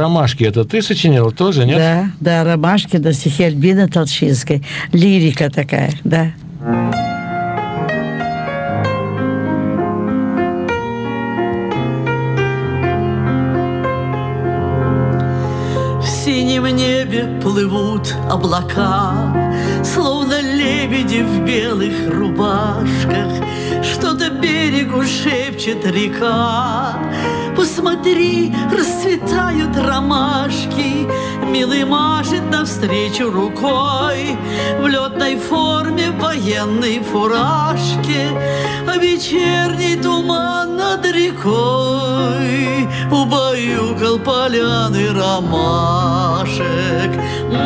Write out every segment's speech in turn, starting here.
«Ромашки» это ты сочинила тоже, нет? Да, «Ромашки», да, стихи Альбины Толчинской. Лирика такая, да. В синем небе плывут облака, словно лебеди в белых рубашках. Что-то берегу шепчет река. Посмотри, расцветают ромашки. Милый машет навстречу рукой в летной форме, военной фуражке. А вечерний туман над рекой убаюкал поляны ромашек.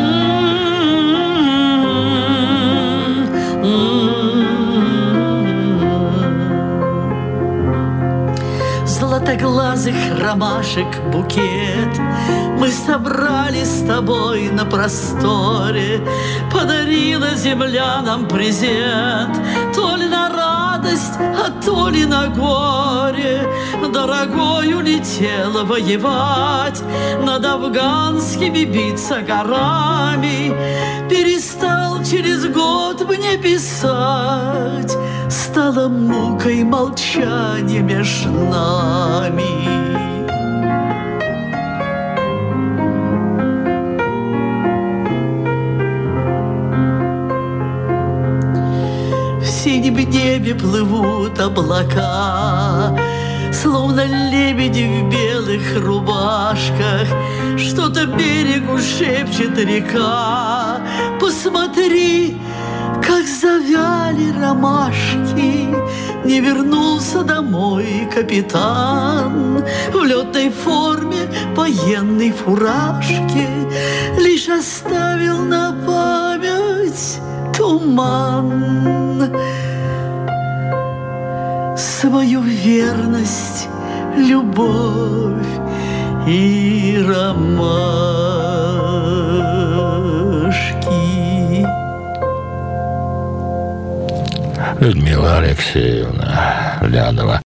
Златоглазых ромашек букет мы собрали с тобой на просторе. Подарила земля нам презент, то ли на радость, а то ли на горе. Дорогой улетела воевать, над афганскими биться горами. Перестал через год мне писать, стало мукой молчание меж нами. В синем небе плывут облака, словно лебеди в белых рубашках. Что-то берегу шепчет река. Посмотри, как завяли ромашки. Не вернулся домой капитан в летной форме, военной фуражке. Лишь оставил на память туман, свою верность, любовь и ромашки. Людмила Алексеевна Лядова.